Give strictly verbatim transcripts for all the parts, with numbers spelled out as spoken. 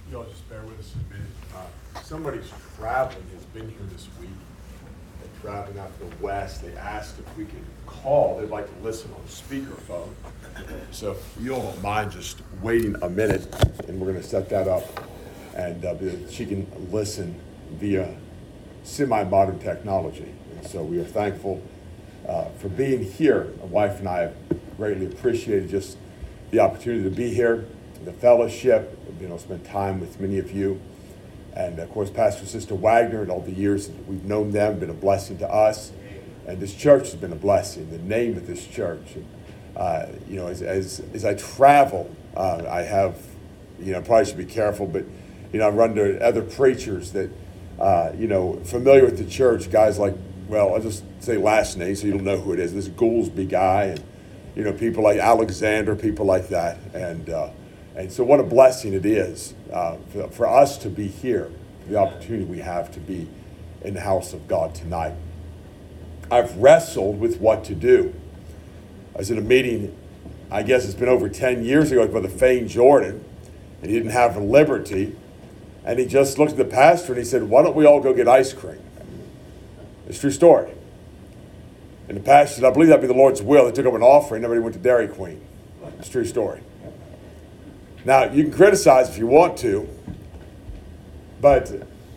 Y'all just bear with us a minute. Uh, somebody's traveling, has been here this week. They're traveling out to the west. They asked if we could call. They'd like to listen on speakerphone. So if you all don't mind just waiting a minute, and we're going to set that up, and uh, she can listen via semi-modern technology. And so we are thankful uh, for being here. My wife and I have greatly appreciated just the opportunity to be here, the fellowship, you know, spend time with many of you. And of course, Pastor and Sister Wagner, and all the years that we've known them, been a blessing to us. And this church has been a blessing, the name of this church. And, uh, you know, as, as, as I travel, uh, I have, you know, probably should be careful, but, you know, I run into other preachers that, uh, you know, familiar with the church, guys like, well, I'll just say last name so you don't know who it is. This Goolsby guy, and, you know, people like Alexander, people like that. And, uh, And so what a blessing it is uh, for, for us to be here, the opportunity we have to be in the house of God tonight. I've wrestled with what to do. I was at a meeting, I guess it's been over ten years ago, with Brother Fane Jordan, and he didn't have liberty. And he just looked at the pastor and he said, why don't we all go get ice cream? It's a true story. And the pastor said, I believe that'd be the Lord's will. They took up an offering, everybody went to Dairy Queen. It's a true story. Now, you can criticize if you want to, but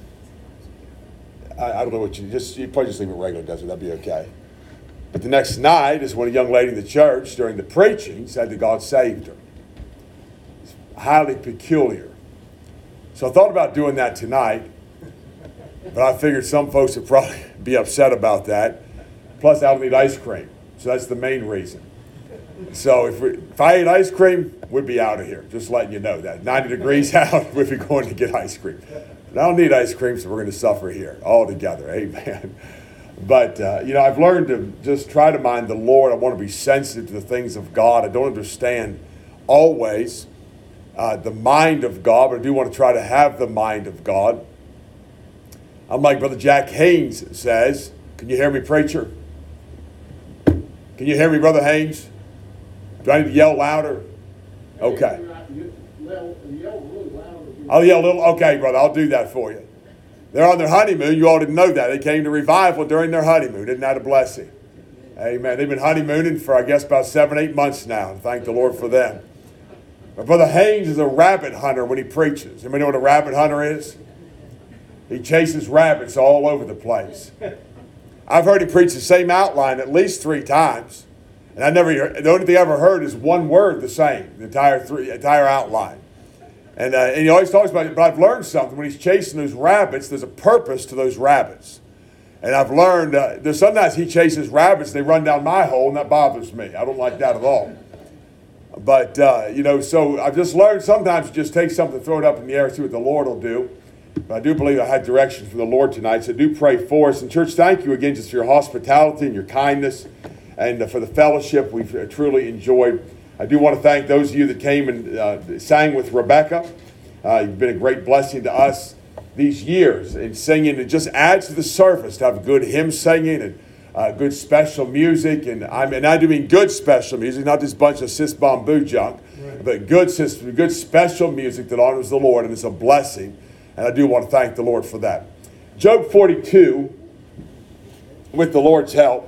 I, I don't know what you, just, you probably just leave it regular, does it? That'd be okay. But the next night is when a young lady in the church during the preaching said that God saved her. It's highly peculiar. So I thought about doing that tonight, but I figured some folks would probably be upset about that. Plus, I don't eat ice cream, so that's the main reason. So if, we, if I ate ice cream, we'd be out of here. Just letting you know that. ninety degrees out, we'd be going to get ice cream. But I don't need ice cream, so we're going to suffer here all together. Amen. But, uh, you know, I've learned to just try to mind the Lord. I want to be sensitive to the things of God. I don't understand always uh, the mind of God, but I do want to try to have the mind of God. I'm like Brother Jack Haynes says. Can you hear me, preacher? Can you hear me, Brother Haynes? Do I need to yell louder? Okay. I'll yell a little. Okay, brother, I'll do that for you. They're on their honeymoon. You all didn't know that. They came to revival during their honeymoon. Isn't that a blessing? Amen. They've been honeymooning for, I guess, about seven, eight months now. And thank the Lord for them. But Brother Haynes is a rabbit hunter when he preaches. Anybody know what a rabbit hunter is? He chases rabbits all over the place. I've heard him preach the same outline at least three times. And I never, the only thing I ever heard is one word the same, the entire three, entire outline. And, uh, and he always talks about it, but I've learned something. When he's chasing those rabbits, there's a purpose to those rabbits. And I've learned, uh, there's sometimes he chases rabbits, they run down my hole, and that bothers me. I don't like that at all. But, uh, you know, so I've just learned sometimes you just take something, throw it up in the air, see what the Lord will do. But I do believe I had direction from the Lord tonight, so do pray for us. And church, thank you again just for your hospitality and your kindness. And uh, for the fellowship we've uh, truly enjoyed. I do want to thank those of you that came and uh, sang with Rebecca. Uh, you've been a great blessing to us these years in singing. It just adds to the service to have good hymn singing and uh, good special music. And I mean, I do mean good special music, not this bunch of sis bamboo junk, right. But good, good special music that honors the Lord, and it's a blessing. And I do want to thank the Lord for that. Job forty-two, with the Lord's help.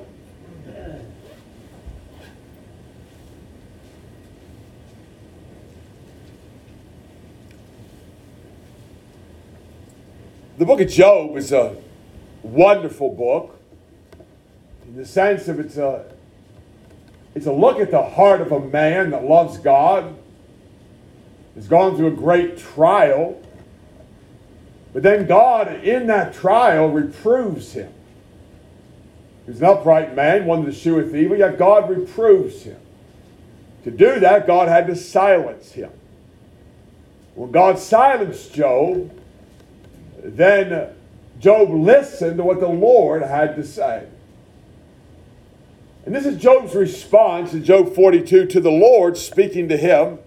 The book of Job is a wonderful book in the sense of it's a, it's a look at the heart of a man that loves God, has gone through a great trial, but then God in that trial reproves him. He's an upright man, one that escheweth evil, yet God reproves him. To do that, God had to silence him. When God silenced Job, then Job listened to what the Lord had to say. And this is Job's response in Job forty-two to the Lord speaking to him.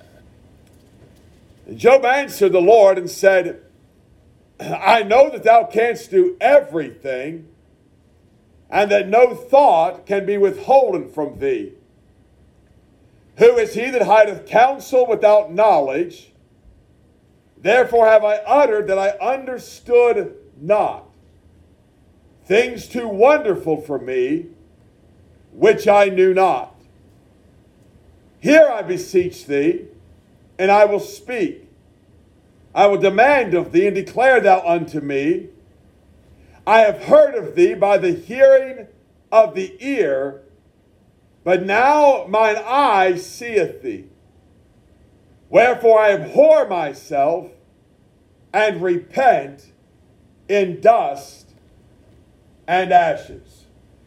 And Job answered the Lord and said, I know that thou canst do everything, and that no thought can be withholden from thee. Who is he that hideth counsel without knowledge? Therefore have I uttered that I understood not. Things too wonderful for me, which I knew not. Hear, I beseech thee, and I will speak. I will demand of thee, and declare thou unto me. I have heard of thee by the hearing of the ear, but now mine eye seeth thee. Wherefore I abhor myself, and repent in dust and ashes.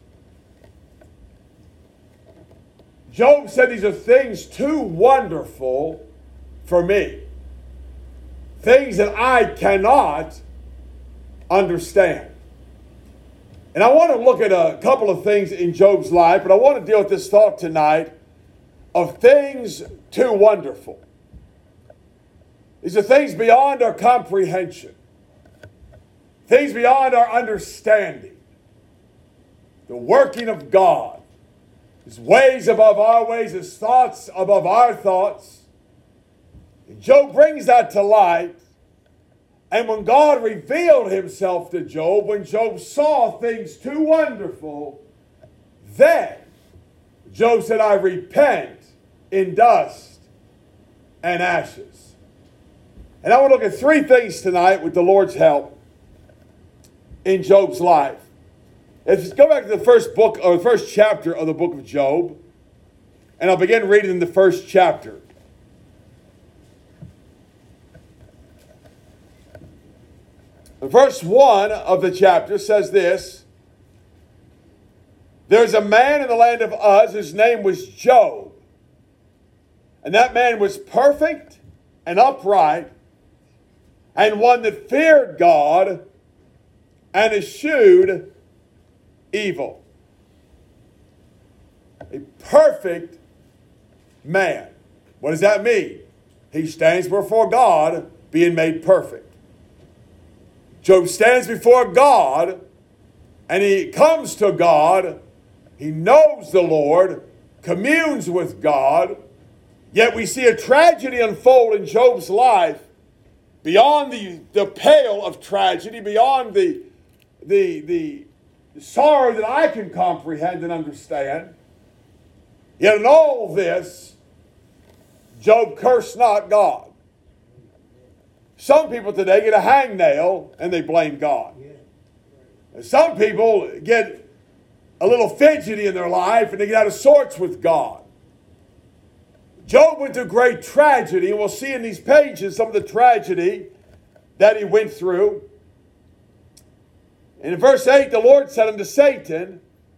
Job said these are things too wonderful for me. Things that I cannot understand. And I want to look at a couple of things in Job's life, but I want to deal with this thought tonight of things too wonderful. These are things beyond our comprehension. Things beyond our understanding. The working of God. His ways above our ways, His thoughts above our thoughts. And Job brings that to light. And when God revealed Himself to Job, when Job saw things too wonderful, then Job said, I repent in dust and ashes. And I want to look at three things tonight with the Lord's help in Job's life. Let's go back to the first book, or the first chapter of the book of Job, and I'll begin reading in the first chapter. Verse one of the chapter says this: There's a man in the land of Uz whose name was Job, and that man was perfect and upright, and one that feared God and eschewed evil. A perfect man. What does that mean? He stands before God being made perfect. Job stands before God and he comes to God. He knows the Lord, communes with God. Yet we see a tragedy unfold in Job's life beyond the, the pale of tragedy, beyond the, the, the sorrow that I can comprehend and understand. Yet in all this, Job cursed not God. Some people today get a hangnail and they blame God. And some people get a little fidgety in their life and they get out of sorts with God. Job went through great tragedy, and we'll see in these pages some of the tragedy that he went through. And in verse eight, the Lord said unto Satan,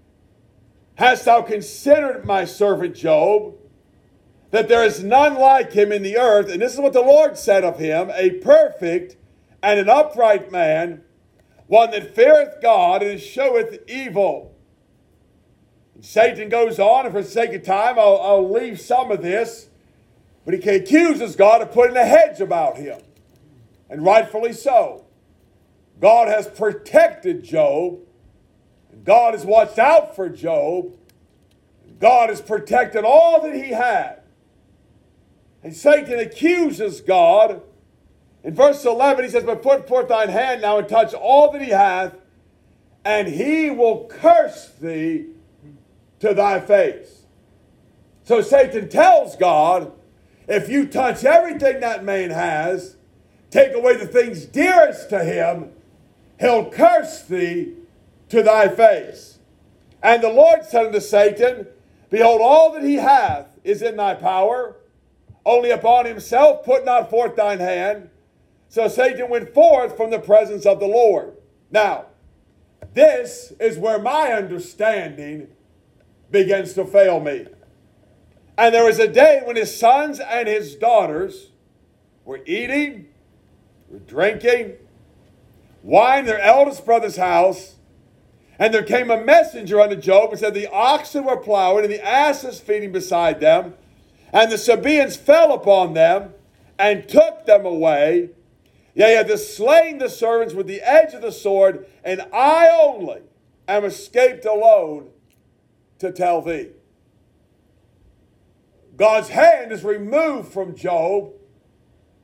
Hast thou considered my servant Job, that there is none like him in the earth? And this is what the Lord said of him: a perfect and an upright man, one that feareth God and escheweth evil. And Satan goes on, and for the sake of time, I'll, I'll leave some of this, but he accuses God of putting a hedge about him, and rightfully so. God has protected Job, and God has watched out for Job, and God has protected all that he had. And Satan accuses God. In verse eleven, he says, But put forth thine hand now and touch all that he hath, and he will curse thee to thy face. So Satan tells God, if you touch everything that man has, take away the things dearest to him, he'll curse thee to thy face. And the Lord said unto Satan, Behold, all that he hath is in thy power. Only upon himself put not forth thine hand. So Satan went forth from the presence of the Lord. Now, this is where my understanding begins to fail me. And there was a day when his sons and his daughters were eating, were drinking wine in their eldest brother's house. And there came a messenger unto Job and said, The oxen were plowing and the asses feeding beside them. And the Sabaeans fell upon them and took them away. Yea, had to slain the servants with the edge of the sword, and I only am escaped alone to tell thee. God's hand is removed from Job,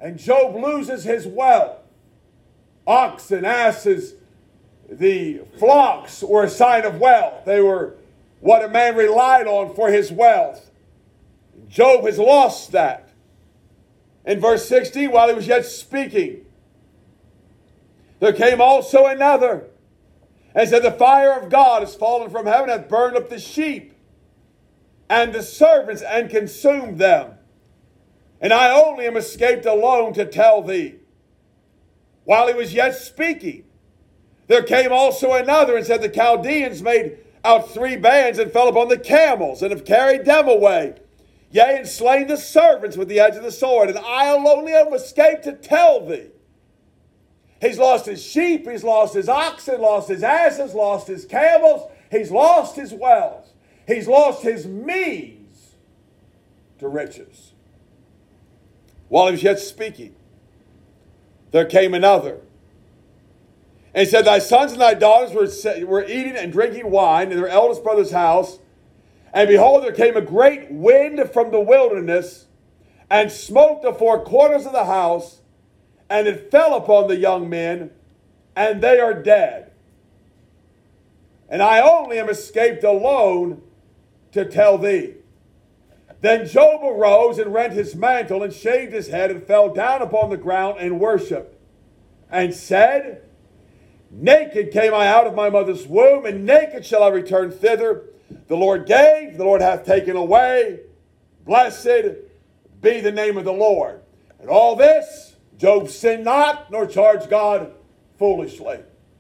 And Job loses his wealth. Oxen, asses, the flocks were a sign of wealth. They were what a man relied on for his wealth. Job has lost that. In verse sixteen, while he was yet speaking, there came also another, and said, the fire of God is fallen from heaven, hath burned up the sheep and the servants, and consumed them. And I only am escaped alone to tell thee. While he was yet speaking, there came also another, and said, the Chaldeans made out three bands, and fell upon the camels, and have carried them away. Yea, and slain the servants with the edge of the sword. And I only am escaped to tell thee. He's lost his sheep, he's lost his oxen, lost his asses, lost his camels. He's lost his wealth. He's lost his means to riches. While he was yet speaking, there came another, and said, thy sons and thy daughters were, were eating and drinking wine in their eldest brother's house. And behold, there came a great wind from the wilderness, and smote the four corners of the house, and it fell upon the young men, and they are dead. And I only am escaped alone to tell thee. Then Job arose and rent his mantle, and shaved his head, and fell down upon the ground, and worshipped, and said, naked came I out of my mother's womb, and naked shall I return thither. The Lord gave, the Lord hath taken away. Blessed be the name of the Lord. And all this, Job sinned not, nor charged God foolishly.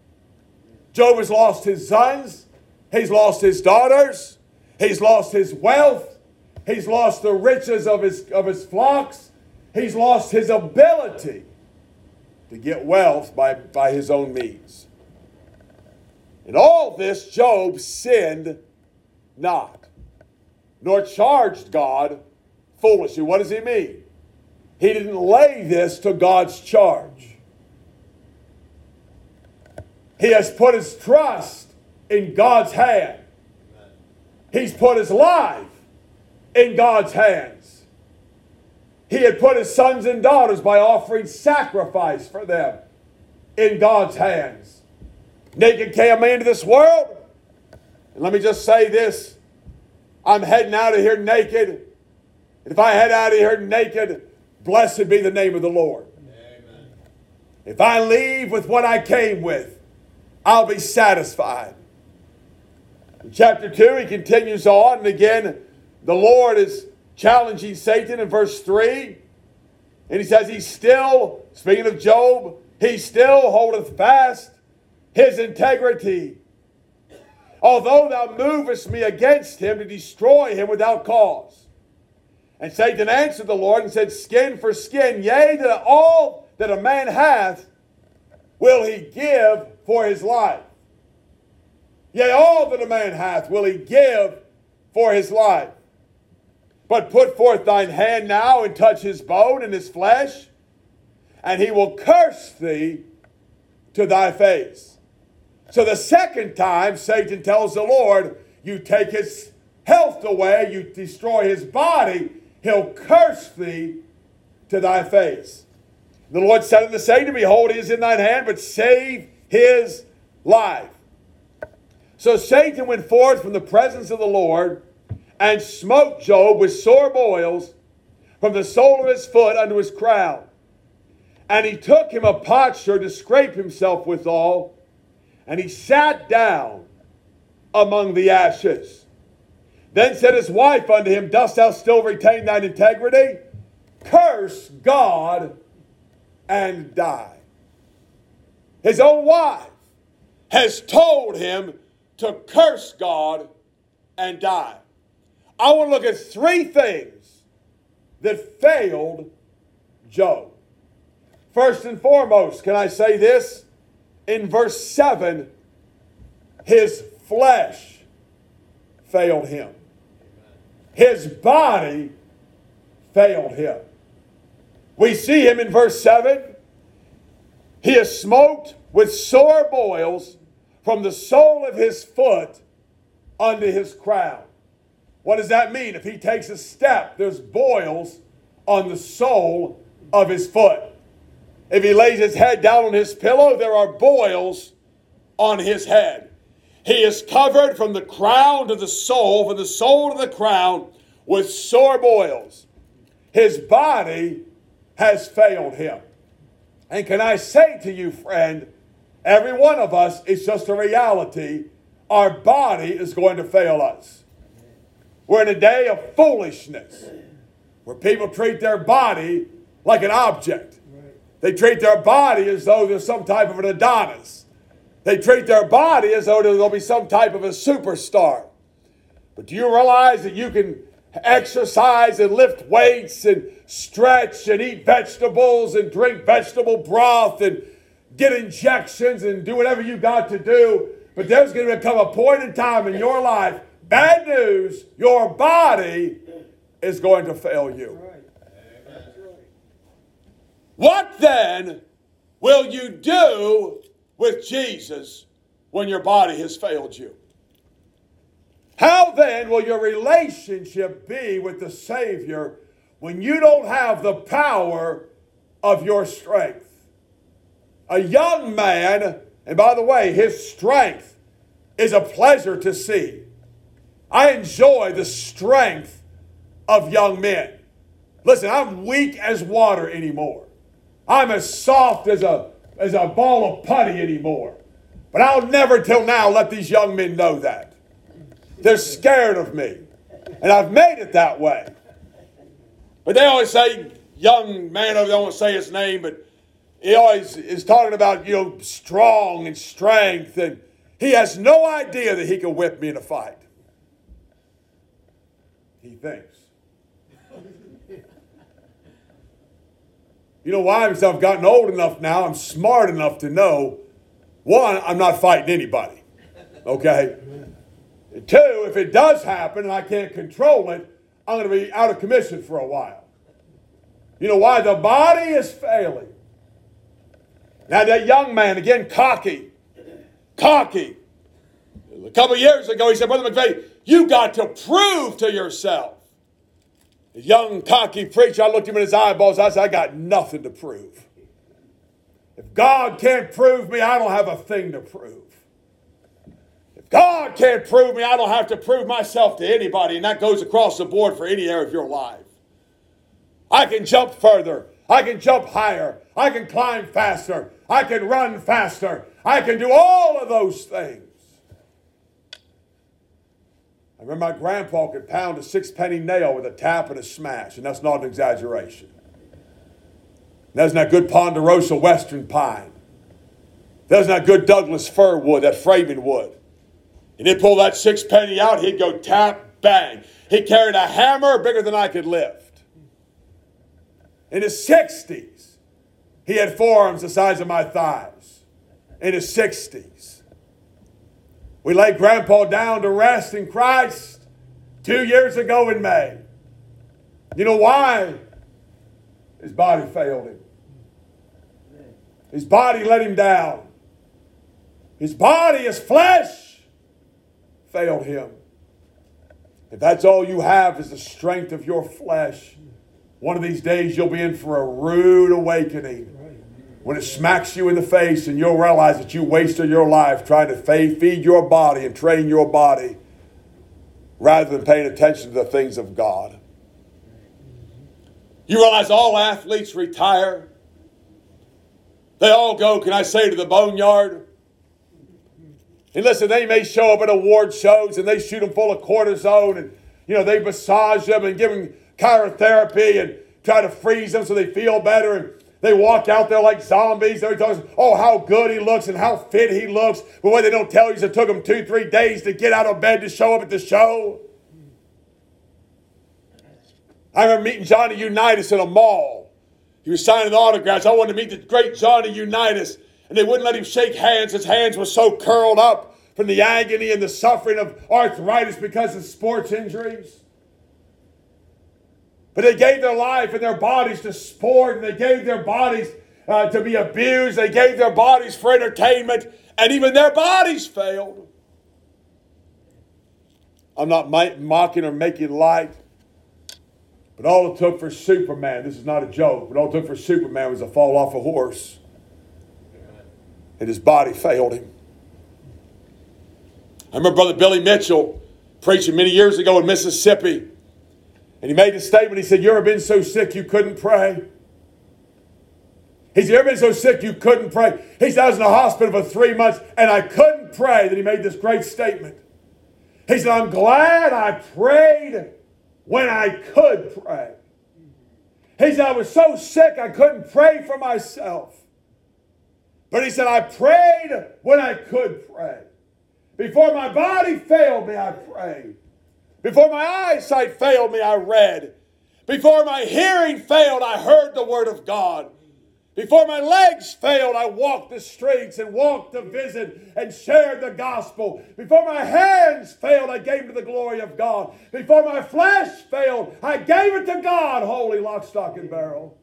Job has lost his sons. He's lost his daughters. He's lost his wealth. He's lost the riches of his, of his flocks. He's lost his ability to get wealth by, by his own means. In all this, Job sinned not, nor charged God foolishly. What does he mean? He didn't lay this to God's charge. He has put his trust in God's hand. He's put his life in God's hands. He had put his sons and daughters by offering sacrifice for them in God's hands. Naked came into this world. And let me just say this. I'm heading out of here naked. And if I head out of here naked, blessed be the name of the Lord. Amen. If I leave with what I came with, I'll be satisfied. In chapter two, he continues on. And again, the Lord is challenging Satan in verse three. And he says, he still, speaking of Job, he still holdeth fast his integrity. Although thou movest me against him to destroy him without cause. And Satan answered the Lord and said, skin for skin, yea, that all that a man hath will he give for his life. Yea, all that a man hath will he give for his life. But put forth thine hand now and touch his bone and his flesh, and he will curse thee to thy face. So the second time, Satan tells the Lord, you take his health away, you destroy his body, he'll curse thee to thy face. The Lord said unto Satan, behold, he is in thine hand, but save his life. So Satan went forth from the presence of the Lord, and smote Job with sore boils from the sole of his foot unto his crown. And he took him a potsherd to scrape himself withal, and he sat down among the ashes. Then said his wife unto him, dost thou still retain thine integrity? Curse God and die. His own wife has told him to curse God and die. I want to look at three things that failed Job. First and foremost, can I say this? In verse seven, his flesh failed him. His body failed him. We see him in verse seven. He is smote with sore boils from the sole of his foot unto his crown. What does that mean? If he takes a step, there's boils on the sole of his foot. If he lays his head down on his pillow, there are boils on his head. He is covered from the crown to the sole, from the sole to the crown, with sore boils. His body has failed him. And can I say to you, friend, every one of us is just a reality. Our body is going to fail us. We're in a day of foolishness, where people treat their body like an object. They treat their body as though they're some type of an Adonis. They treat their body as though they'll be some type of a superstar. But do you realize that you can exercise and lift weights and stretch and eat vegetables and drink vegetable broth and get injections and do whatever you got to do? But there's going to come a point in time in your life, bad news, your body is going to fail you. What then will you do with Jesus when your body has failed you? How then will your relationship be with the Savior when you don't have the power of your strength? A young man, and by the way, his strength is a pleasure to see. I enjoy the strength of young men. Listen, I'm weak as water anymore. I'm as soft as a, as a ball of putty anymore. But I'll never till now let these young men know that. They're scared of me. And I've made it that way. But they always say, young man, I don't want to say his name, but he always is talking about, you know, strong and strength. And he has no idea that he can whip me in a fight. He thinks. You know why? Because I've gotten old enough now, I'm smart enough to know, one, I'm not fighting anybody. Okay? Two, if it does happen and I can't control it, I'm going to be out of commission for a while. You know why? The body is failing. Now that young man, again, cocky. Cocky. A couple of years ago, he said, Brother McVeigh, you got to prove to yourself. The young, cocky preacher, I looked him in his eyeballs. I said, I got nothing to prove. If God can't prove me, I don't have a thing to prove. If God can't prove me, I don't have to prove myself to anybody. And that goes across the board for any area of your life. I can jump further. I can jump higher. I can climb faster. I can run faster. I can do all of those things. I remember my grandpa could pound a six-penny nail with a tap and a smash, and that's not an exaggeration. That's not good Ponderosa Western pine. That's not good Douglas fir wood, that framing wood. And he'd pull that six-penny out, he'd go tap, bang. He carried a hammer bigger than I could lift. In his sixties, he had forearms the size of my thighs. In his sixties. We laid Grandpa down to rest in Christ two years ago in May. You know why? His body failed him. His body let him down. His body, his flesh, failed him. If that's all you have is the strength of your flesh, one of these days you'll be in for a rude awakening. When it smacks you in the face and you'll realize that you wasted your life trying to feed your body and train your body rather than paying attention to the things of God. You realize all athletes retire. They all go, can I say, to the boneyard. And listen, they may show up at award shows and they shoot them full of cortisone and, you know, they massage them and give them chirotherapy and try to freeze them so they feel better. And they walk out there like zombies. They're talking, oh, how good he looks and how fit he looks. But what they don't tell you is it took him two, three days to get out of bed to show up at the show. I remember meeting Johnny Unitas in a mall. He was signing autographs. I wanted to meet the great Johnny Unitas. And they wouldn't let him shake hands. His hands were so curled up from the agony and the suffering of arthritis because of sports injuries. But they gave their life and their bodies to sport, and they gave their bodies uh, to be abused. They gave their bodies for entertainment, and even their bodies failed. I'm not mocking or making light, But all it took for Superman, this is not a joke, but all it took for Superman was to fall off a horse. And his body failed him. I remember Brother Billy Mitchell preaching many years ago in Mississippi. And he made the statement, he said, you ever been so sick you couldn't pray? He said, you ever been so sick you couldn't pray? He said, I was in the hospital for three months and I couldn't pray. Then he made this great statement. He said, I'm glad I prayed when I could pray. He said, I was so sick I couldn't pray for myself. But he said, I prayed when I could pray. Before my body failed me, I prayed. Before my eyesight failed me, I read. Before my hearing failed, I heard the word of God. Before my legs failed, I walked the streets and walked to visit and shared the gospel. Before my hands failed, I gave to the glory of God. Before my flesh failed, I gave it to God, holy lock, stock, and barrel.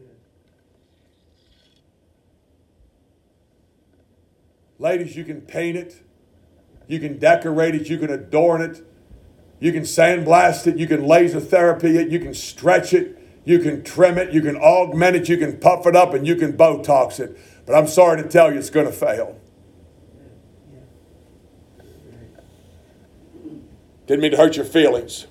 Ladies, you can paint it. You can decorate it. You can adorn it. You can sandblast it. You can laser therapy it. You can stretch it. You can trim it. You can augment it. You can puff it up and you can Botox it. But I'm sorry to tell you, it's going to fail. Didn't mean to hurt your feelings.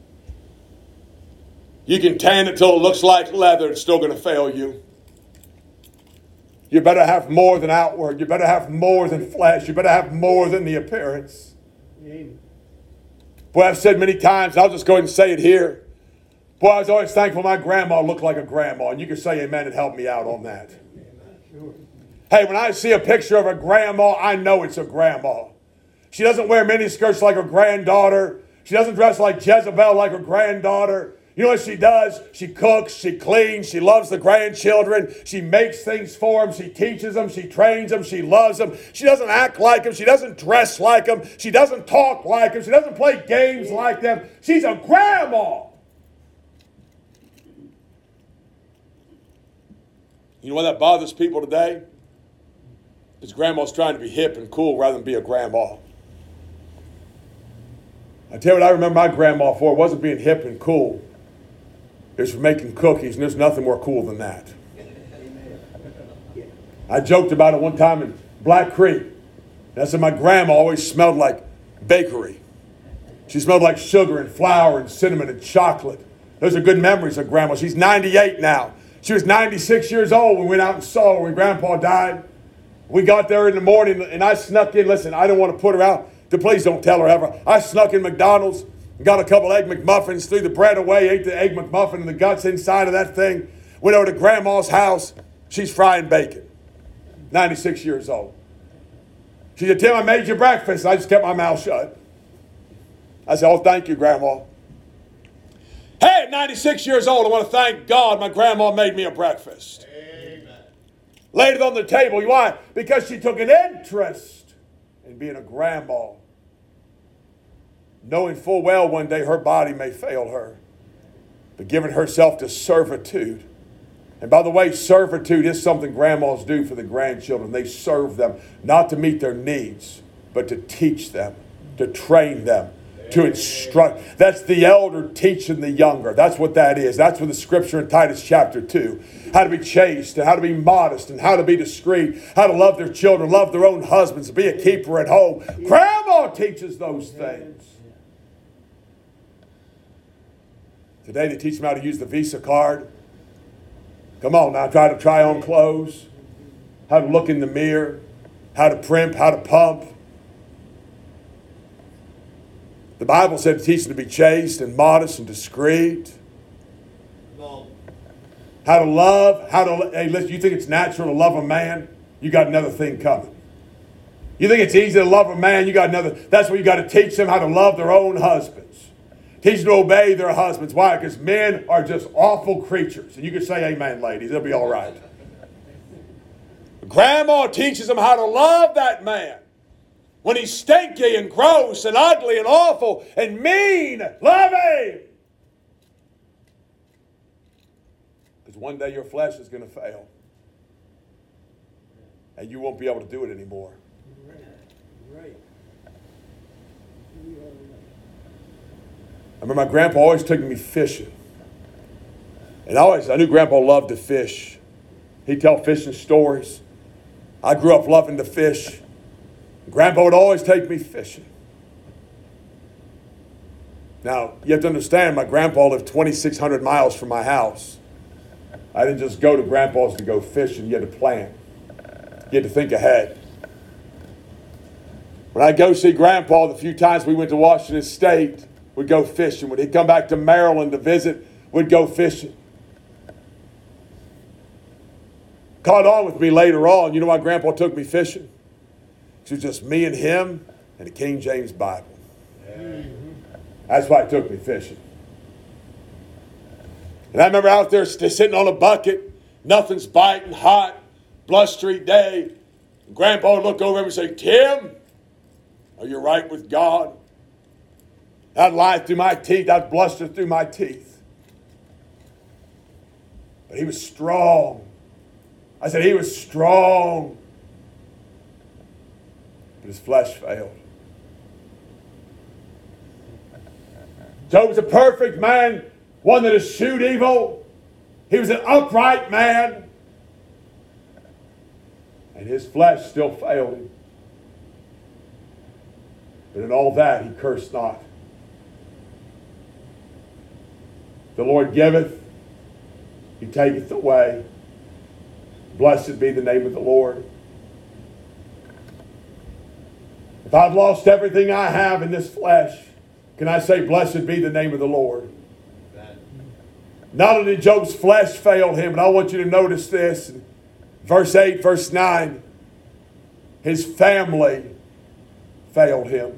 You can tan it till it looks like leather. It's still going to fail you. You better have more than outward. You better have more than flesh. You better have more than the appearance. Amen. Boy, I've said many times, I'll just go ahead and say it here. Boy, I was always thankful my grandma looked like a grandma. And you can say amen and help me out on that. Hey, when I see a picture of a grandma, I know it's a grandma. She doesn't wear miniskirts like her granddaughter. She doesn't dress like Jezebel like her granddaughter. You know what she does? She cooks, she cleans, she loves the grandchildren, she makes things for them, she teaches them, she trains them, she loves them. She doesn't act like them, she doesn't dress like them, she doesn't talk like them, she doesn't play games like them. She's a grandma. You know why that bothers people today? Because grandma's trying to be hip and cool rather than be a grandma. I tell you what I remember my grandma for. It wasn't being hip and cool. It was for making cookies, and there's nothing more cool than that. I joked about it one time in Black Creek. And I said my grandma always smelled like bakery. She smelled like sugar and flour and cinnamon and chocolate. Those are good memories of grandma. She's ninety-eight now. She was ninety-six years old when we went out and saw her when grandpa died. We got there in the morning, and I snuck in. Listen, I didn't want to put her out. Please don't tell her ever. I snuck in McDonald's, got a couple Egg McMuffins, threw the bread away, ate the Egg McMuffin and the guts inside of that thing. Went over to Grandma's house. She's frying bacon. ninety-six years old. She said, Tim, I made you breakfast. I just kept my mouth shut. I said, oh, thank you, Grandma. Hey, at ninety-six years old, I want to thank God my grandma made me a breakfast. Amen. Laid it on the table. Why? Because she took an interest in being a grandma. Knowing full well one day her body may fail her, but giving herself to servitude. And by the way, servitude is something grandmas do for the grandchildren. They serve them, not to meet their needs, but to teach them, to train them, to instruct. That's the elder teaching the younger. That's what that is. That's what the scripture in Titus chapter two. How to be chaste, and how to be modest, and how to be discreet, how to love their children, love their own husbands, be a keeper at home. Grandma teaches those things. Today they teach them how to use the Visa card. Come on now, try to try on clothes, how to look in the mirror, how to primp, how to pump. The Bible said to teach them to be chaste and modest and discreet. How to love, how to, hey, listen, you think it's natural to love a man? You got another thing coming. You think it's easy to love a man? You got another, that's what you got to teach them, how to love their own husbands. Teach them to obey their husbands. Why? Because men are just awful creatures. And you can say amen, ladies. It'll be all right. Grandma teaches them how to love that man. When he's stinky and gross and ugly and awful and mean, love him. Because one day your flesh is going to fail. And you won't be able to do it anymore. Right. I remember my grandpa always took me fishing. And I always, I knew Grandpa loved to fish. He'd tell fishing stories. I grew up loving to fish. Grandpa would always take me fishing. Now, you have to understand, my grandpa lived twenty-six hundred miles from my house. I didn't just go to Grandpa's to go fishing. You had to plan. You had to think ahead. When I'd go see Grandpa, the few times we went to Washington State, we'd go fishing. When he'd come back to Maryland to visit, we'd go fishing. Caught on with me later on. You know why Grandpa took me fishing? It was just me and him and the King James Bible. That's why he took me fishing. And I remember out there sitting on a bucket, nothing's biting, hot, blustery day. And Grandpa would look over at me and say, Tim, are you right with God? I'd lie through my teeth. I'd bluster through my teeth. But he was strong. I said, he was strong. But his flesh failed. Job was a perfect man, one that eschewed evil. He was an upright man. And his flesh still failed him. But in all that, he cursed not. The Lord giveth, he taketh away. Blessed be the name of the Lord. If I've lost everything I have in this flesh, can I say, blessed be the name of the Lord? Amen. Not only did Job's flesh fail him, but I want you to notice this. Verse eight, verse nine. His family failed him.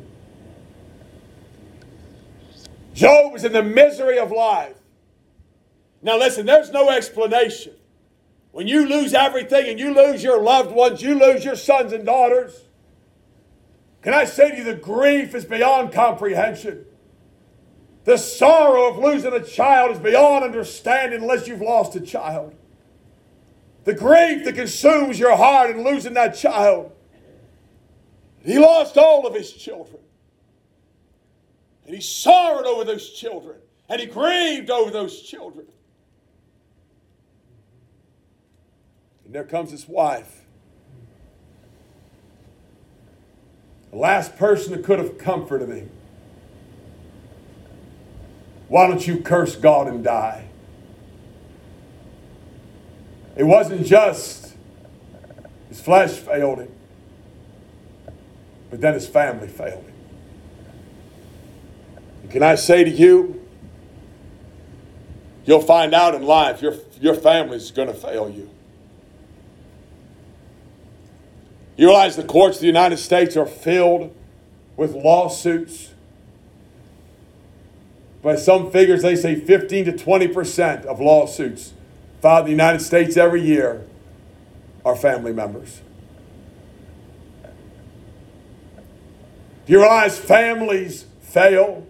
Job was in the misery of life. Now listen, there's no explanation. When you lose everything and you lose your loved ones, you lose your sons and daughters, can I say to you, the grief is beyond comprehension. The sorrow of losing a child is beyond understanding unless you've lost a child. The grief that consumes your heart in losing that child. He lost all of his children. And he sorrowed over those children. And he grieved over those children. And there comes his wife. The last person that could have comforted him. Why don't you curse God and die? It wasn't just his flesh failed him, but then his family failed him. And can I say to you, you'll find out in life your, your family's going to fail you. You realize the courts of the United States are filled with lawsuits. By some figures, they say fifteen to twenty percent of lawsuits filed in the United States every year are family members. Do you realize families fail?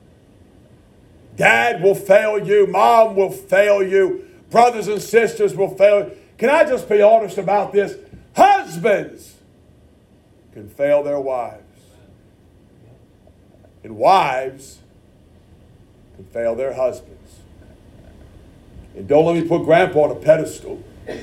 Dad will fail you. Mom will fail you. Brothers and sisters will fail you. Can I just be honest about this? Husbands can fail their wives. And wives can fail their husbands. And don't let me put Grandpa on a pedestal.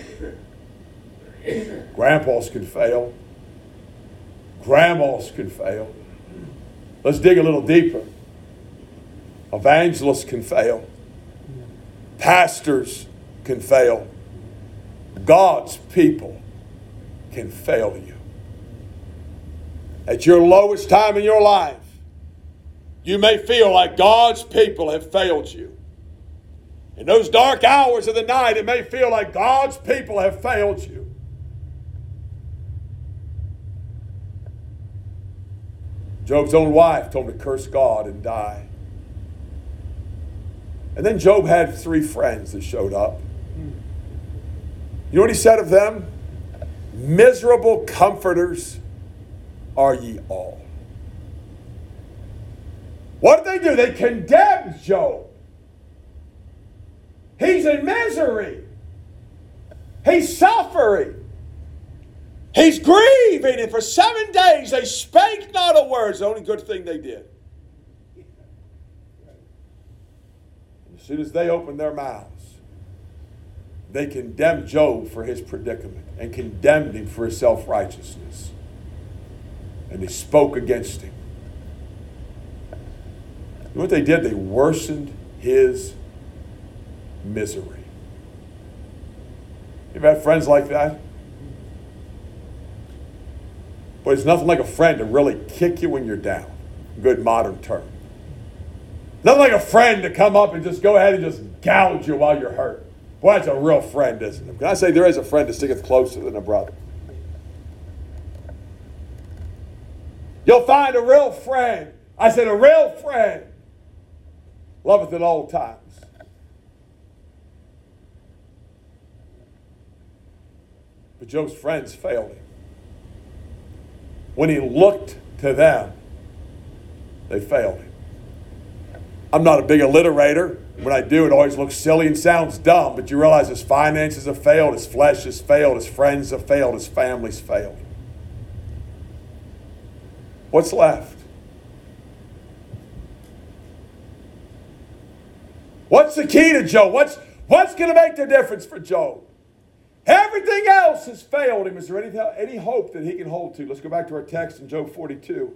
Grandpas can fail. Grandmas can fail. Let's dig a little deeper. Evangelists can fail. Pastors can fail. God's people can fail you. At your lowest time in your life, you may feel like God's people have failed you. In those dark hours of the night, it may feel like God's people have failed you. Job's own wife told him to curse God and die. And then Job had three friends that showed up. You know what he said of them? Miserable comforters are ye all. What did they do? They condemned Job. He's in misery. He's suffering. He's grieving. And for seven days they spake not a word. It's the only good thing they did. And as soon as they opened their mouths, they condemned Job for his predicament and condemned him for his self-righteousness. And they spoke against him. And what they did, they worsened his misery. You've had friends like that? But it's nothing like a friend to really kick you when you're down. Good modern term. Nothing like a friend to come up and just go ahead and just gouge you while you're hurt. Boy, that's a real friend, isn't it? Can I say there is a friend that sticketh closer than a brother? You'll find a real friend. I said a real friend loveth at all times. But Job's friends failed him. When he looked to them, they failed him. I'm not a big alliterator. When I do, it always looks silly and sounds dumb, but you realize his finances have failed, his flesh has failed, his friends have failed, his family's failed. What's left? What's the key to Job? What's, what's going to make the difference for Job? Everything else has failed him. Is there any, any hope that he can hold to? Let's go back to our text in Job forty-two.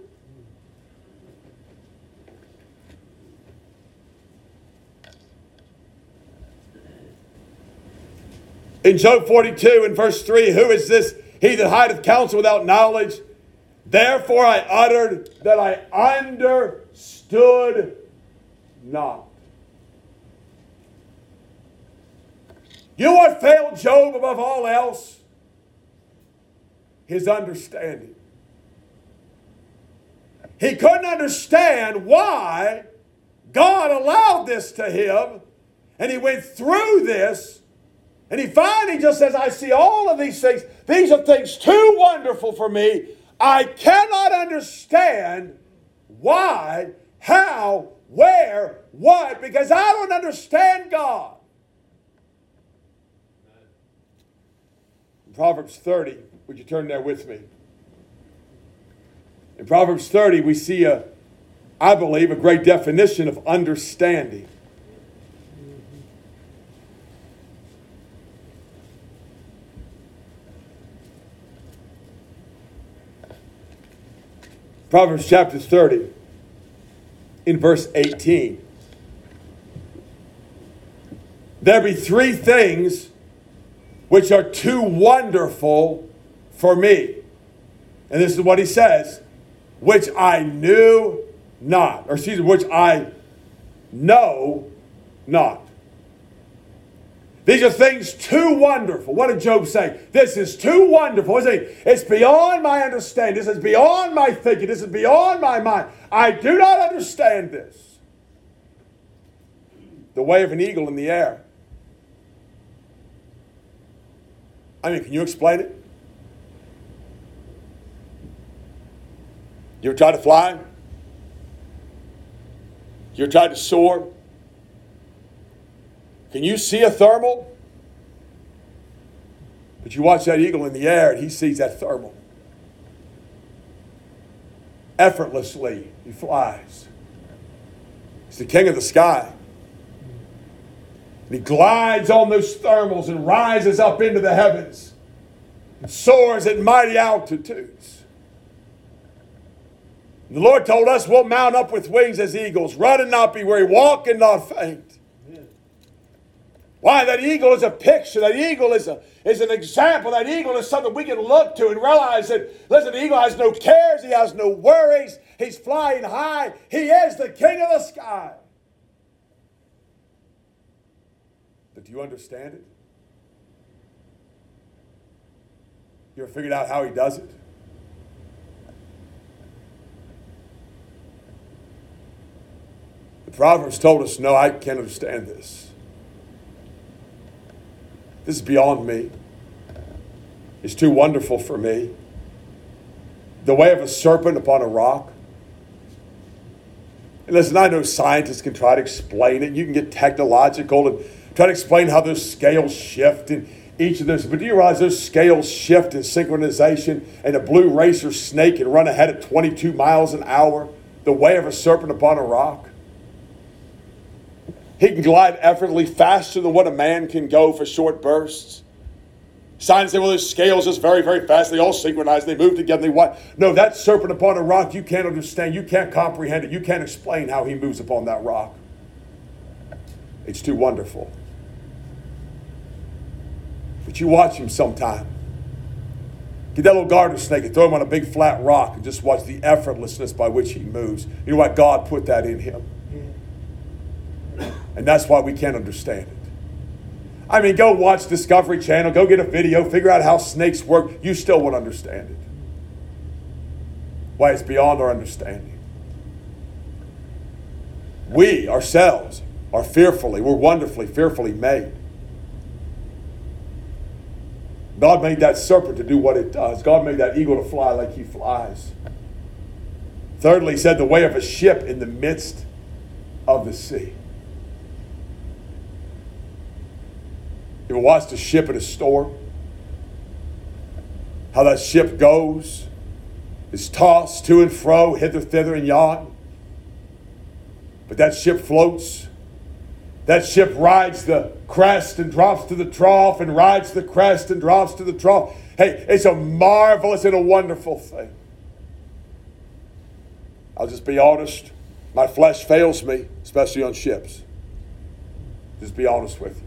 In Job forty-two, in verse three, who is this? He that hideth counsel without knowledge. Therefore I uttered that I understood not. You know what failed Job above all else? His understanding. He couldn't understand why God allowed this to him, and he went through this, and he finally just says, I see all of these things. These are things too wonderful for me. I cannot understand why, how, where, what, because I don't understand God. In Proverbs thirty, would you turn there with me? In Proverbs thirty, we see, a, I believe, a great definition of understanding. Proverbs chapter thirty, in verse eighteen. There be three things which are too wonderful for me. And this is what he says, which I knew not. Or excuse me, which I know not. These are things too wonderful. What did Job say? This is too wonderful. It's beyond my understanding. This is beyond my thinking. This is beyond my mind. I do not understand this. The way of an eagle in the air. I mean, can you explain it? You ever tried to fly? You ever tried to soar? Can you see a thermal? But you watch that eagle in the air and he sees that thermal. Effortlessly, he flies. He's the king of the sky. And he glides on those thermals and rises up into the heavens and soars at mighty altitudes. And the Lord told us we'll mount up with wings as eagles, run and not be weary, walk and not faint. Amen. Why? That eagle is a picture. That eagle is, a, is an example. That eagle is something we can look to and realize that, listen, the eagle has no cares. He has no worries. He's flying high. He is the king of the sky. But do you understand it? You ever figured out how he does it? The Proverbs told us, no, I can't understand this. This is beyond me. It's too wonderful for me. The way of a serpent upon a rock. And listen, I know scientists can try to explain it. You can get technological and try to explain how those scales shift in each of those. But do you realize those scales shift in synchronization, and a blue racer snake can run ahead at twenty-two miles an hour, the way of a serpent upon a rock? He can glide effortlessly faster than what a man can go for short bursts. Scientists say, well, his scales just very, very fast. They all synchronize. They move together. They what? No, that serpent upon a rock, you can't understand. You can't comprehend it. You can't explain how he moves upon that rock. It's too wonderful. But you watch him sometime. Get that little garter snake and throw him on a big flat rock and just watch the effortlessness by which he moves. You know what? God put that in him. And that's why we can't understand it. I mean, go watch Discovery Channel, go get a video, figure out how snakes work. You still won't understand it. Why? It's beyond our understanding. We, ourselves, are fearfully, we're wonderfully, fearfully made. God made that serpent to do what it does. God made that eagle to fly like he flies. Thirdly, he said the way of a ship in the midst of the sea. You ever watched a ship in a storm? How that ship goes, is tossed to and fro, hither, thither, and yon. But that ship floats. That ship rides the crest and drops to the trough, and rides the crest and drops to the trough. Hey, it's a marvelous and a wonderful thing. I'll just be honest. My flesh fails me, especially on ships. Just be honest with you.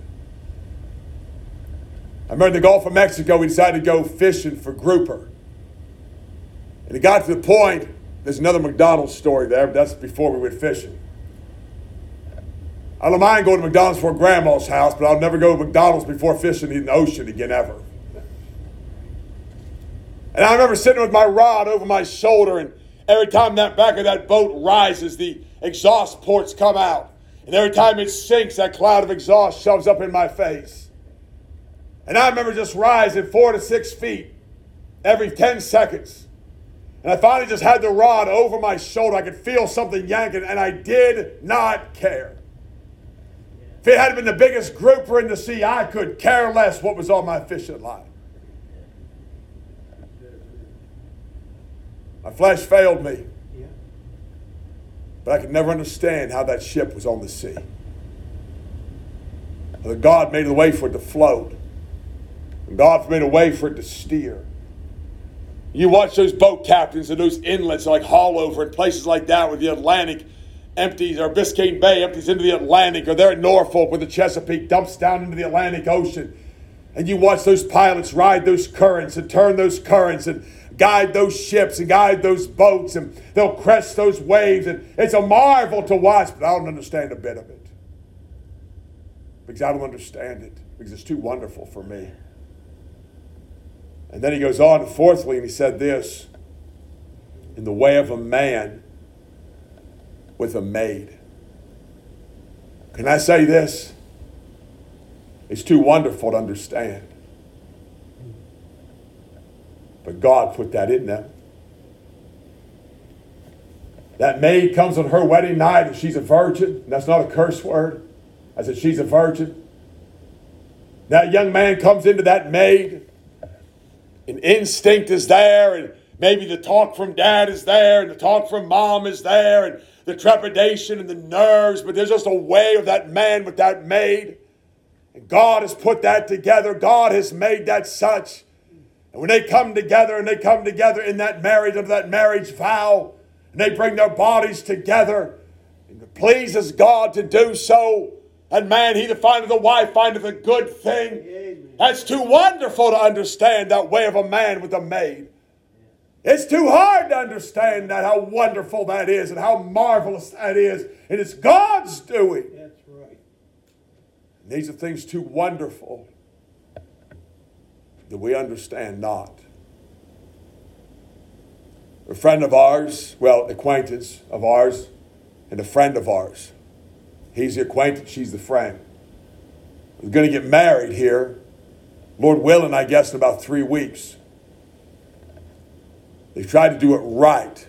I remember in the Gulf of Mexico, we decided to go fishing for grouper. And it got to the point, there's another McDonald's story there, but that's before we went fishing. I don't mind going to McDonald's for grandma's house, but I'll never go to McDonald's before fishing in the ocean again, ever. And I remember sitting with my rod over my shoulder, and every time that back of that boat rises, the exhaust ports come out. And every time it sinks, that cloud of exhaust shoves up in my face. And I remember just rising four to six feet every ten seconds. And I finally just had the rod over my shoulder. I could feel something yanking, and I did not care. If it had been the biggest grouper in the sea, I could care less what was on my fishing line. My flesh failed me. But I could never understand how that ship was on the sea. That God made a way for it to float. And God made a way for it to steer. You watch those boat captains and those inlets like Haulover and places like that where the Atlantic empties, or Biscayne Bay empties into the Atlantic, or they're at Norfolk where the Chesapeake dumps down into the Atlantic Ocean. And you watch those pilots ride those currents and turn those currents and guide those ships and guide those boats, and they'll crest those waves. And it's a marvel to watch, but I don't understand a bit of it. Because I don't understand it. Because it's too wonderful for me. And then he goes on, fourthly, and he said this, in the way of a man with a maid. Can I say this? It's too wonderful to understand. But God put that in them. That maid comes on her wedding night and she's a virgin. That's not a curse word. I said she's a virgin. That young man comes into that maid. And instinct is there, and maybe the talk from dad is there, and the talk from mom is there, and the trepidation and the nerves, but there's just a way of that man with that maid. And God has put that together. God has made that such. And when they come together, and they come together in that marriage, under that marriage vow, and they bring their bodies together, and it pleases God to do so, and man, he that findeth a wife findeth a good thing. Amen. That's too wonderful to understand, that way of a man with a maid. It's too hard to understand that, how wonderful that is and how marvelous that is. And it's God's doing. That's right. And these are things too wonderful that we understand not. A friend of ours, well, acquaintance of ours, and a friend of ours. He's the acquaintance, she's the friend. We're going to get married here, Lord willing, I guess, in about three weeks. They tried to do it right.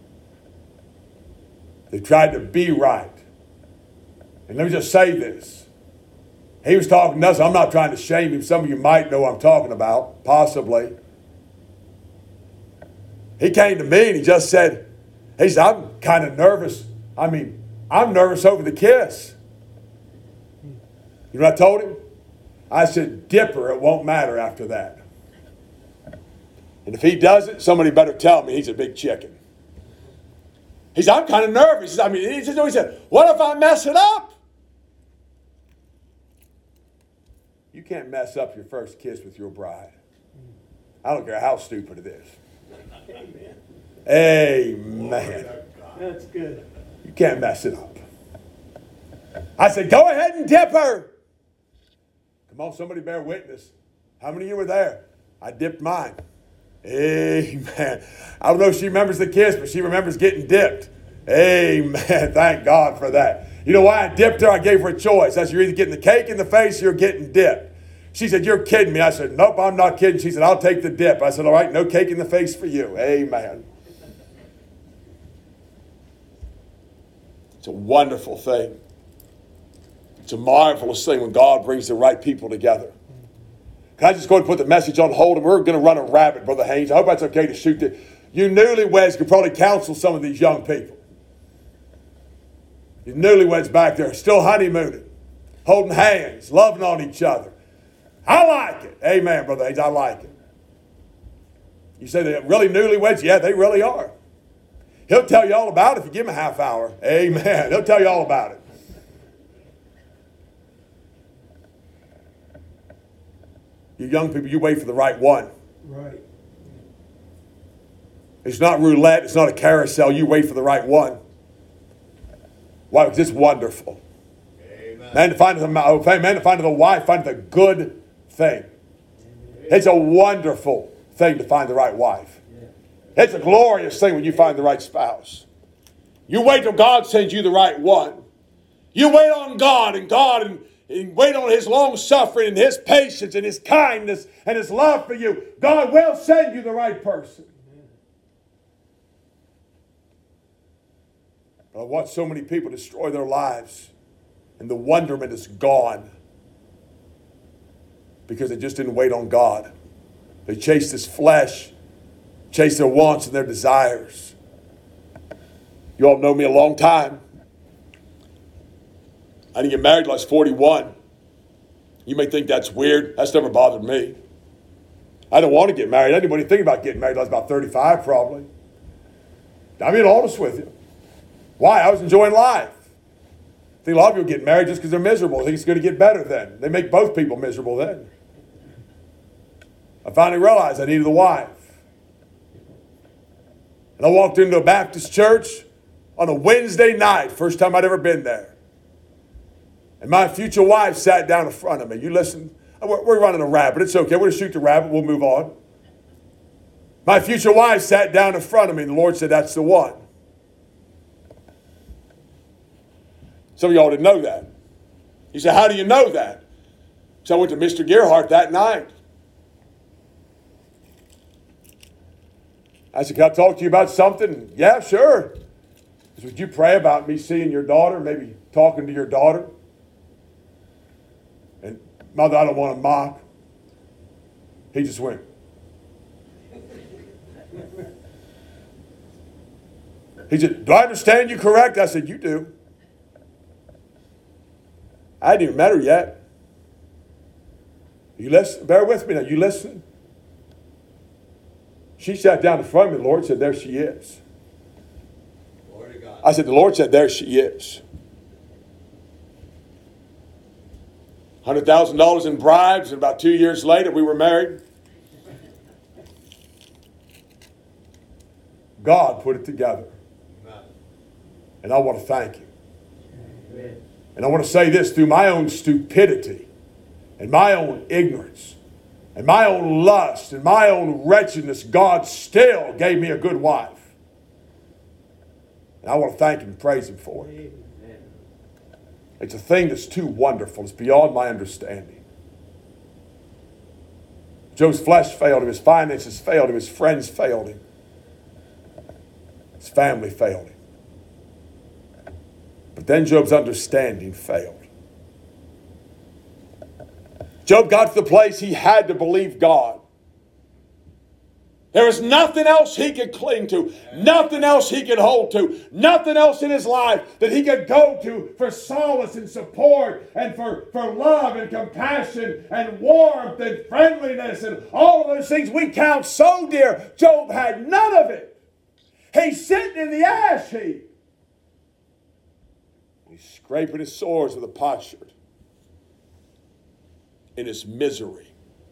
They tried to be right. And let me just say this. He was talking to us. I'm not trying to shame him. Some of you might know what I'm talking about, possibly. He came to me and he just said, he said, I'm kind of nervous. I mean, I'm nervous over the kiss. You know what I told him? I said, dip her, it won't matter after that. And if he does it, somebody better tell me he's a big chicken. He said, I'm kind of nervous. I mean, he just he said, what if I mess it up? You can't mess up your first kiss with your bride. I don't care how stupid it is. Amen. Amen. That's good. You can't mess it up. I said, go ahead and dip her. Come on, somebody bear witness. How many of you were there? I dipped mine. Amen. I don't know if she remembers the kiss, but she remembers getting dipped. Amen. Thank God for that. You know why I dipped her? I gave her a choice. I said, you're either getting the cake in the face or you're getting dipped. She said, you're kidding me. I said, nope, I'm not kidding. She said, I'll take the dip. I said, all right, no cake in the face for you. Amen. It's a wonderful thing. It's a marvelous thing when God brings the right people together. Can I just go and put the message on hold? And we're going to run a rabbit, Brother Haynes. I hope that's okay to shoot it. You newlyweds could probably counsel some of these young people. You newlyweds back there still honeymooning, holding hands, loving on each other. I like it. Amen, Brother Haynes. I like it. You say they're really newlyweds? Yeah, they really are. He'll tell you all about it if you give him a half hour. Amen. He'll tell you all about it. You young people, you wait for the right one. Right. It's not roulette. It's not a carousel. You wait for the right one. Why? Because it's wonderful. Amen. Man to find a man to find a wife, find a good thing. Amen. It's a wonderful thing to find the right wife. Yeah. It's a glorious thing when you find the right spouse. You wait till God sends you the right one. You wait on God and God and And wait on His long suffering and His patience and His kindness and His love for you. God will send you the right person. But I watch so many people destroy their lives, and the wonderment is gone because they just didn't wait on God. They chased His flesh, chased their wants and their desires. You all know me a long time. I didn't get married until I was forty-one. You may think that's weird. That's never bothered me. I didn't want to get married. I didn't even think about getting married until I was about thirty-five probably. I'm being honest with you. Why? I was enjoying life. I think a lot of people get married just because they're miserable. I think it's going to get better then. They make both people miserable then. I finally realized I needed a wife. And I walked into a Baptist church on a Wednesday night. First time I'd ever been there. And my future wife sat down in front of me. You listen, we're, we're running a rabbit. It's okay. We're going to shoot the rabbit. We'll move on. My future wife sat down in front of me. And the Lord said, that's the one. Some of y'all didn't know that. He said, how do you know that? So I went to Mister Gerhardt that night. I said, can I talk to you about something? Yeah, sure. He said, would you pray about me seeing your daughter, maybe talking to your daughter? And Mother, I don't want to mock. He just went. He said, do I understand you correct? I said, you do. I hadn't even met her yet. You listen, bear with me now. You listen. She sat down in front of me. The Lord said, there she is. Glory to God. I said, the Lord said, there she is. one hundred thousand dollars in bribes, and about two years later, we were married. God put it together. Amen. And I want to thank Him. Amen. And I want to say this, through my own stupidity and my own ignorance and my own lust and my own wretchedness, God still gave me a good wife. And I want to thank Him and praise Him for it. Amen. It's a thing that's too wonderful. It's beyond my understanding. Job's flesh failed him. His finances failed him. His friends failed him. His family failed him. But then Job's understanding failed. Job got to the place he had to believe God. There was nothing else he could cling to, nothing else he could hold to, nothing else in his life that he could go to for solace and support and for, for love and compassion and warmth and friendliness and all of those things we count so dear. Job had none of it. He's sitting in the ash heap. He's scraping his sores with a potsherd in his misery.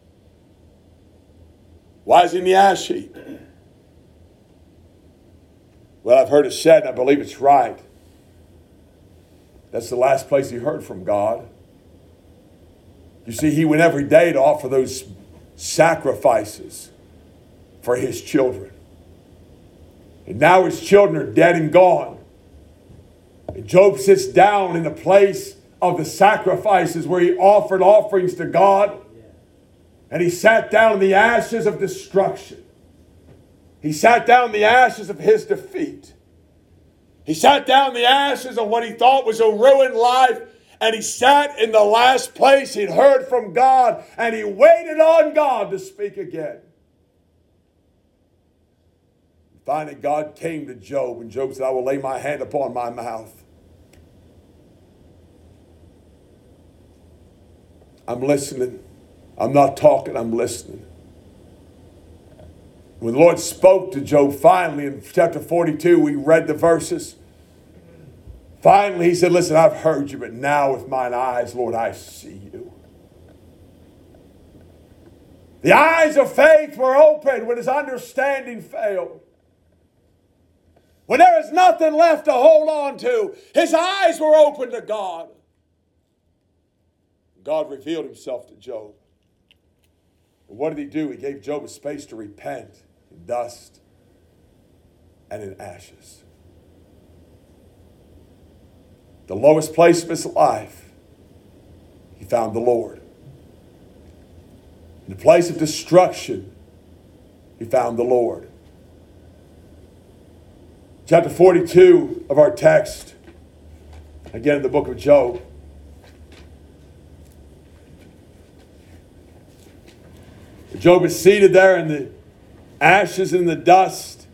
Why is he in the ash heap? Well, I've heard it said, and I believe it's right. That's the last place he heard from God. You see, he went every day to offer those sacrifices for his children. And now his children are dead and gone. And Job sits down in the place of the sacrifices where he offered offerings to God. And he sat down in the ashes of destruction. He sat down in the ashes of his defeat. He sat down in the ashes of what he thought was a ruined life. And he sat in the last place he'd heard from God. And he waited on God to speak again. Finally, God came to Job. And Job said, I will lay my hand upon my mouth. I'm listening. I'm not talking, I'm listening. When the Lord spoke to Job finally in chapter forty-two, we read the verses. Finally, he said, listen, I've heard you, but now with mine eyes, Lord, I see you. The eyes of faith were opened when his understanding failed. When there was nothing left to hold on to, his eyes were open to God. God revealed himself to Job. And what did he do? He gave Job a space to repent in dust and in ashes. The lowest place of his life, he found the Lord. In the place of destruction, he found the Lord. Chapter forty-two of our text, again in the book of Job. Job is seated there in the ashes and the dust.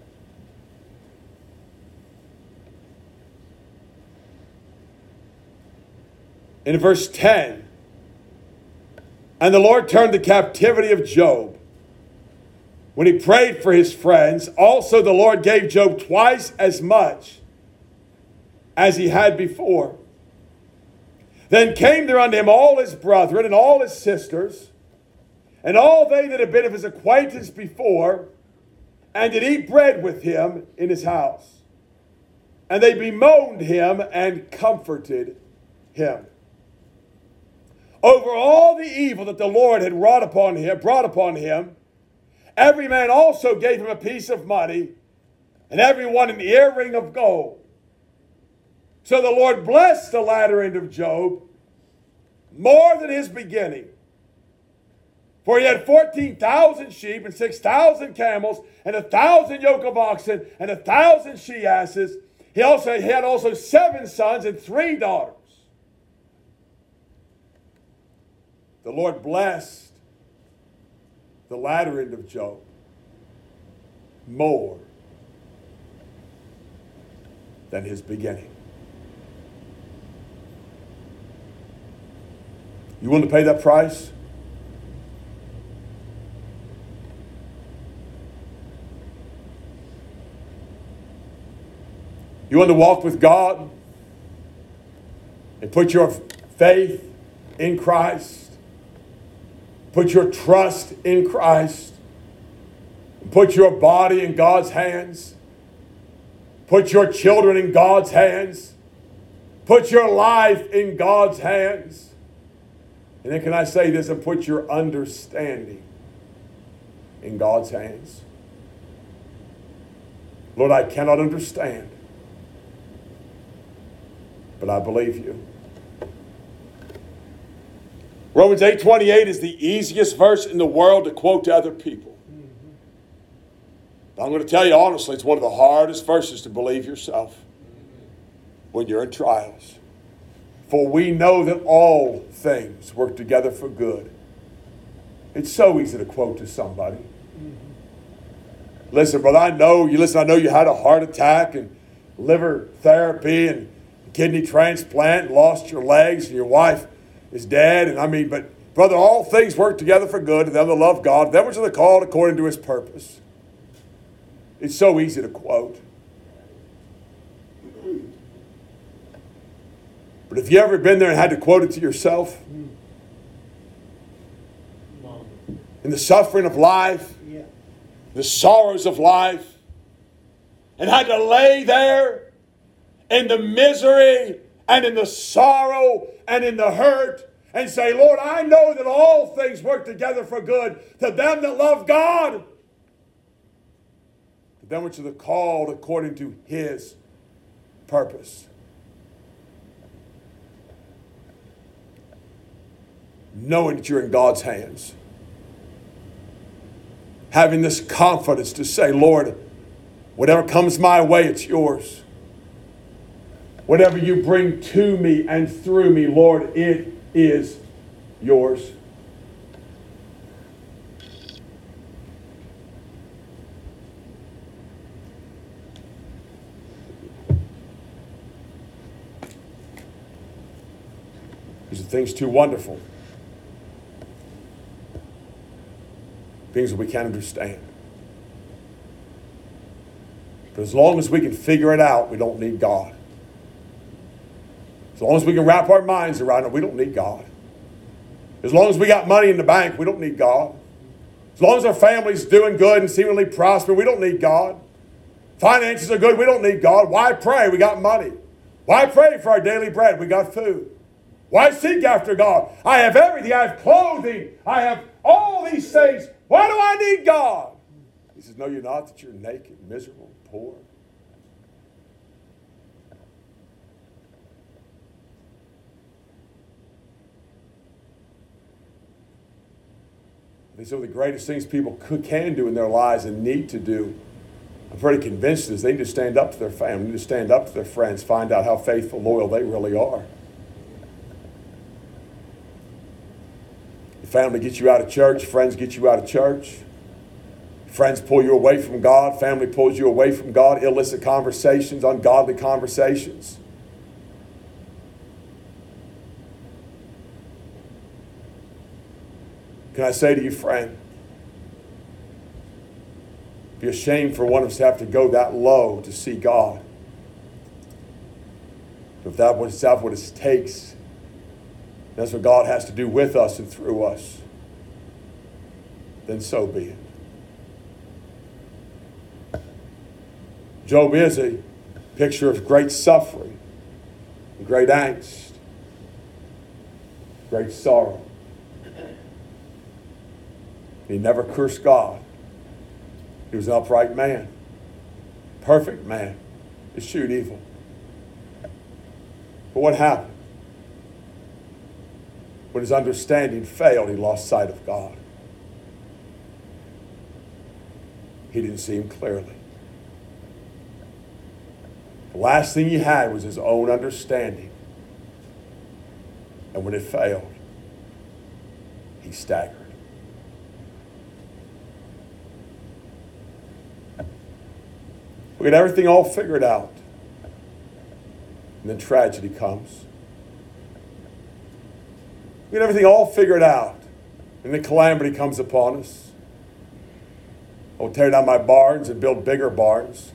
In verse ten, and the Lord turned the captivity of Job. When he prayed for his friends, also the Lord gave Job twice as much as he had before. Then came there unto him all his brethren and all his sisters, and all they that had been of his acquaintance before, and did eat bread with him in his house. And they bemoaned him and comforted him over all the evil that the Lord had wrought upon him, brought upon him. Every man also gave him a piece of money, and every one an earring of gold. So the Lord blessed the latter end of Job more than his beginning. For he had fourteen thousand sheep and six thousand camels and a thousand yoke of oxen and a thousand she-asses. He also he had also seven sons and three daughters. The Lord blessed the latter end of Job more than his beginning. You willing to pay that price? You want to walk with God and put your faith in Christ, put your trust in Christ, and put your body in God's hands, put your children in God's hands, put your life in God's hands, and then can I say this, and put your understanding in God's hands. Lord, I cannot understand, but I believe you. Romans eight twenty-eight is the easiest verse in the world to quote to other people. But I'm going to tell you honestly, it's one of the hardest verses to believe yourself when you're in trials. For we know that all things work together for good. It's so easy to quote to somebody. Listen, brother, I know you listen, I know you had a heart attack and liver therapy and kidney transplant and lost your legs and your wife is dead. And I mean, but brother, all things work together for good to them that love God, them which are the called according to his purpose. It's so easy to quote. But have you ever been there and had to quote it to yourself? In the suffering of life, the sorrows of life, and had to lay there in the misery and in the sorrow and in the hurt and say, Lord, I know that all things work together for good to them that love God, to them which are the called according to his purpose. Knowing that you're in God's hands. Having this confidence to say, Lord, whatever comes my way, it's yours. Whatever you bring to me and through me, Lord, it is yours. These are things too wonderful. Things that we can't understand. But as long as we can figure it out, we don't need God. As long as we can wrap our minds around it, we don't need God. As long as we got money in the bank, we don't need God. As long as our family's doing good and seemingly prosper, we don't need God. Finances are good, we don't need God. Why pray? We got money. Why pray for our daily bread? We got food. Why seek after God? I have everything. I have clothing. I have all these things. Why do I need God? He says, no, you're not, that you're naked, miserable, poor. I think some of the greatest things people could, can do in their lives and need to do, I'm pretty convinced, is they need to stand up to their family, need to stand up to their friends, find out how faithful, loyal they really are. Family gets you out of church. Friends get you out of church. Friends pull you away from God. Family pulls you away from God. Illicit conversations, ungodly conversations. Can I say to you, friend, it'd be a shame for one of us to have to go that low to see God. But if that was that what it takes, that's what God has to do with us and through us, then so be it. Job is a picture of great suffering, great angst, great sorrow. He never cursed God. He was an upright man, perfect man, eschewed evil. But what happened? When his understanding failed, he lost sight of God. He didn't see him clearly. The last thing he had was his own understanding. And when it failed, he staggered. We get everything all figured out. And then tragedy comes. We get everything all figured out. And then calamity comes upon us. I'll tear down my barns and build bigger barns.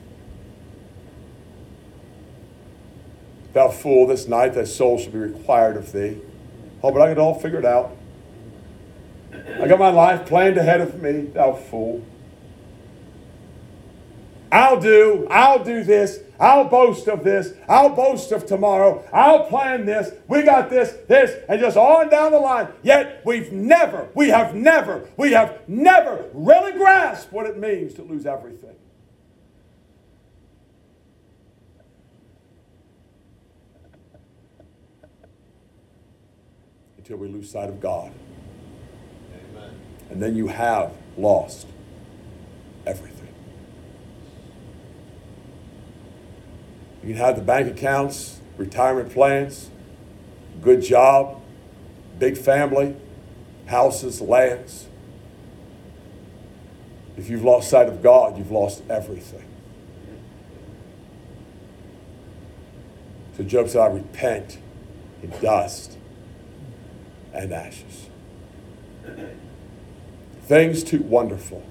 Thou fool, this night thy soul shall be required of thee. Oh, but I got it all figured out. I got my life planned ahead of me, thou fool. I'll do, I'll do this, I'll boast of this, I'll boast of tomorrow, I'll plan this, we got this, this, and just on down the line. Yet we've never, we have never, we have never really grasped what it means to lose everything. Until we lose sight of God. Amen. And then you have lost everything. You can have the bank accounts, retirement plans, good job, big family, houses, lands. If you've lost sight of God, you've lost everything. So Job said, I repent in dust and ashes. Things too wonderful,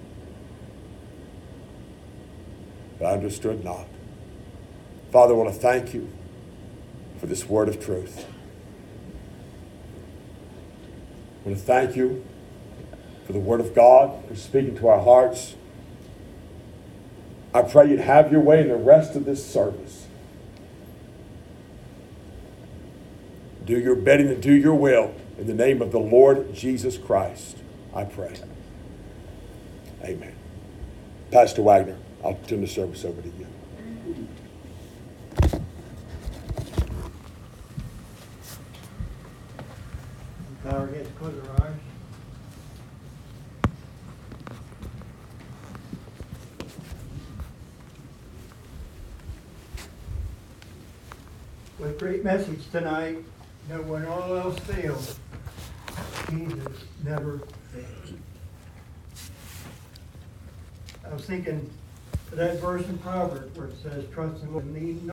but I understood not. Father, I want to thank you for this word of truth. I want to thank you for the word of God for speaking to our hearts. I pray you'd have your way in the rest of this service. Do your bidding and do your will in the name of the Lord Jesus Christ, I pray. Amen. Pastor Wagner, I'll turn the service over to you. Bow our heads, close our eyes. With great message tonight, that when all else fails, Jesus never fails. I was thinking of that verse in Proverbs where it says, trust in the Lord and lean